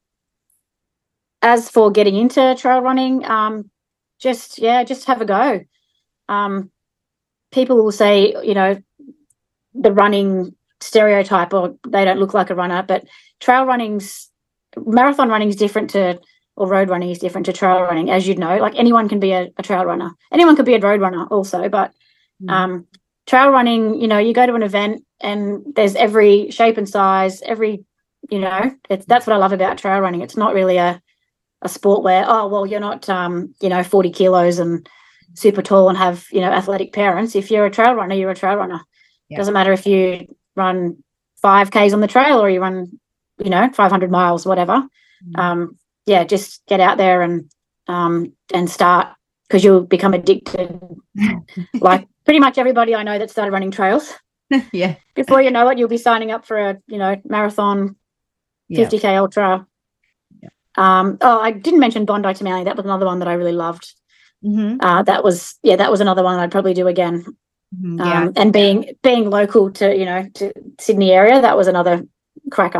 as for getting into trail running, um, just, yeah, just have a go. Um, people will say, you know, the running stereotype or they don't look like a runner, but trail running's, marathon running is different to, or road running is different to trail running, as you'd know. Like anyone can be a, a trail runner. Anyone could be a road runner also, but Mm. um, trail running, you know, you go to an event and there's every shape and size, every, you know, it's, that's what I love about trail running. It's not really a, a sport where, oh, well, you're not, um, you know, forty kilos and super tall and have, you know, athletic parents. If you're a trail runner, you're a trail runner. Yeah. Doesn't matter if you run five Ks on the trail or you run, you know, five hundred miles, whatever. Mm. Um, yeah, just get out there and um, and start, because you'll become addicted. Like pretty much everybody I know that started running trails. Yeah. Before you know it, you'll be signing up for a, you know, marathon, Yeah. fifty K ultra. Yeah. Um, oh, I didn't mention Bondi to Manly. That was another one that I really loved. Mm-hmm. Uh, that was, yeah, that was another one I'd probably do again. Mm-hmm. Yeah. Um, and being being local to, you know, to Sydney area, that was another cracker.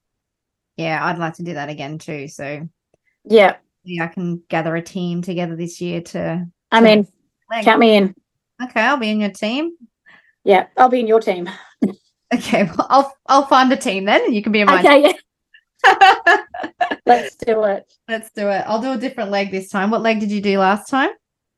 Yeah, I'd like to do that again too. So Yeah, yeah, I can gather a team together this year to. I to mean, leg. count me in. Okay, I'll be in your team. Yeah, I'll be in your team. Okay, well, I'll I'll find a team then, and you can be in mine. Okay, yeah, let's do it. Let's do it. I'll do a different leg this time. What leg did you do last time?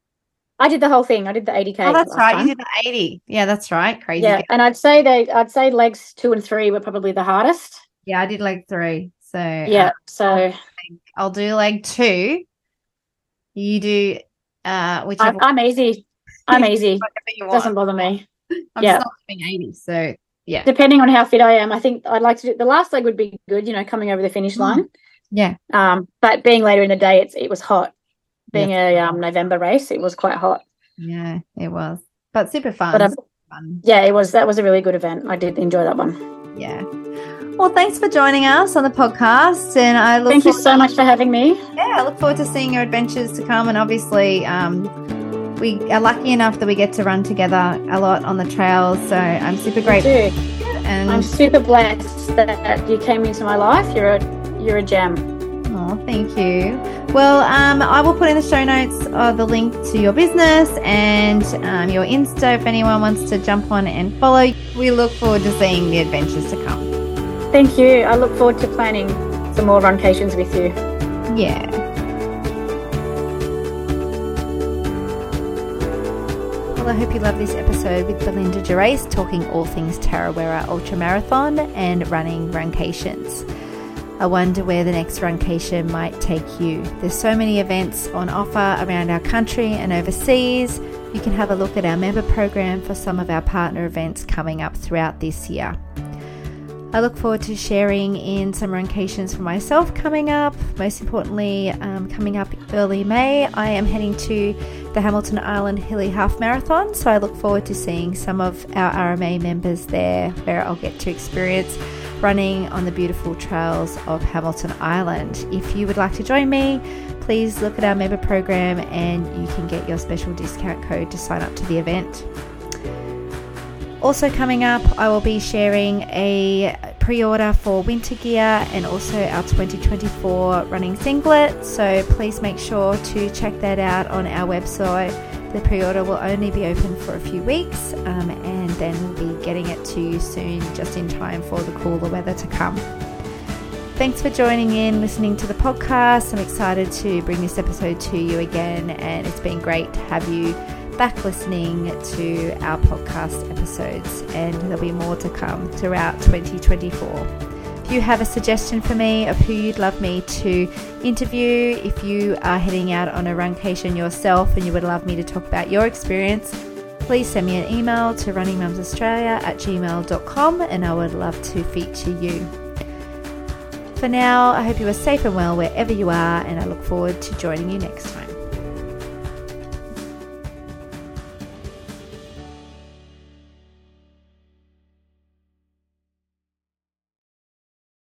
I did the whole thing. I did the eighty K. Oh, that's last right. time. You did the eighty. Yeah, that's right. Crazy. Yeah, girl. and I'd say they, I'd say legs two and three were probably the hardest. Yeah, I did leg three. So Yeah, uh, so I'll do leg two. You do uh whichever. I'm, I'm easy. I'm easy. whatever you want. Doesn't bother me. I'm yeah. just not doing eighty. So yeah. Depending on how fit I am, I think I'd like to do the last leg would be good. You know, coming over the finish line. Yeah. Um, but being later in the day, it's it was hot. Being a um November race, it was quite hot. Yeah, it was. But super fun. But um, super fun. yeah, it was. That was a really good event. I did enjoy that one. Yeah. Well, thanks for joining us on the podcast, and I look. Thank you forward- so much for having me. Yeah, I look forward to seeing your adventures to come. And obviously, um, we are lucky enough that we get to run together a lot on the trails. So I'm super grateful. Dude, And I'm super blessed that you came into my life. You're a you're a gem. oh, thank you. Well, um, I will put in the show notes uh, the link to your business and um, your Insta if anyone wants to jump on and follow. We look forward to seeing the adventures to come. Thank you. I look forward to planning some more runcations with you. Yeah. Well, I hope you love this episode with Belinda Gervais talking all things Tarawera Ultramarathon and running runcations. I wonder where the next runcation might take you. There's so many events on offer around our country and overseas. You can have a look at our member program for some of our partner events coming up throughout this year. I look forward to sharing in some runcations for myself coming up. Most importantly, um, coming up early May, I am heading to the Hamilton Island Hilly Half Marathon. So I look forward to seeing some of our R M A members there, where I'll get to experience running on the beautiful trails of Hamilton Island. If you would like to join me, please look at our member program and you can get your special discount code to sign up to the event. Also coming up, I will be sharing a pre-order for winter gear and also our twenty twenty-four running singlet. So please make sure to check that out on our website. The pre-order will only be open for a few weeks um, and then we'll be getting it to you soon, just in time for the cooler weather to come. Thanks for joining in, listening to the podcast. I'm excited to bring this episode to you again, and it's been great to have you back listening to our podcast episodes, and there'll be more to come throughout twenty twenty-four. If you have a suggestion for me of who you'd love me to interview, if you are heading out on a runcation yourself and you would love me to talk about your experience, please send me an email to running mums australia at gmail dot com and I would love to feature you. For now, I hope you are safe and well wherever you are, and I look forward to joining you next time.